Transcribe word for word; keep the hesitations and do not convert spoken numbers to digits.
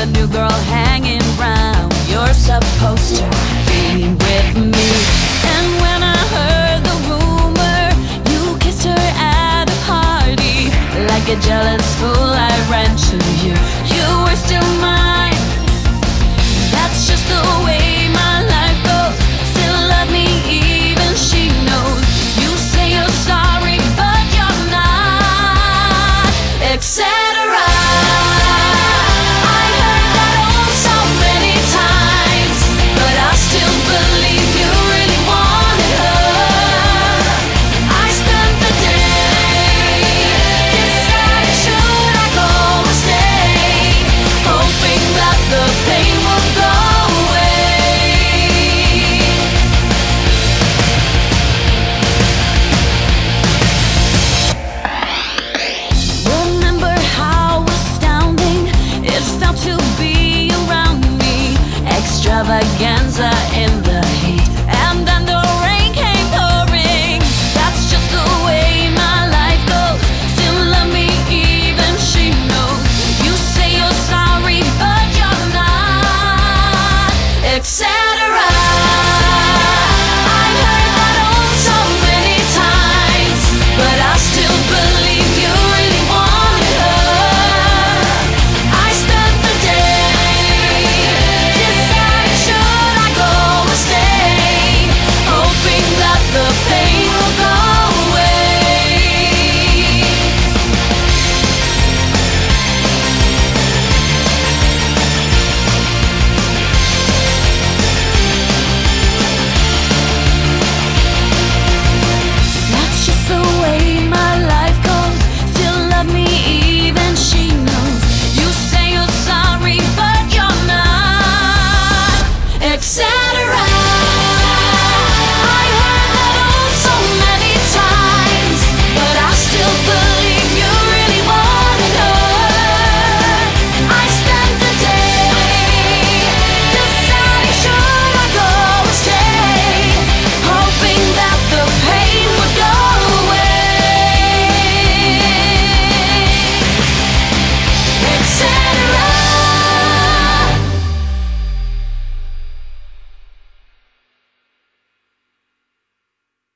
a new girl hanging round. You're supposed to be with me. And when I heard the rumor, you kissed her at a party. Like a jealous fool, I ran to you.